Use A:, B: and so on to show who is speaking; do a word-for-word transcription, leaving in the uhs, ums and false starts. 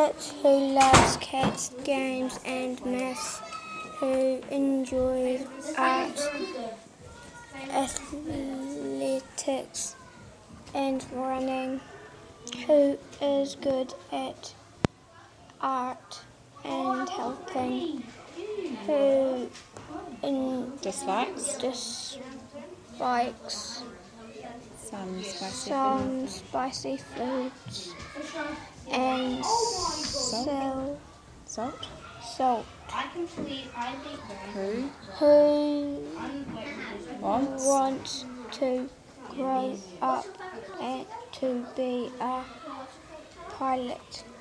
A: Pilot who loves cats, games and maths, who enjoys art, athletics and running, who is good at art and helping, who in
B: Dislikes
A: dislikes
B: some spicy
A: some spicy foods and sal-
B: salt.
A: salt,
B: Who
A: who
B: wants
A: wants to grow up and to be a pilot.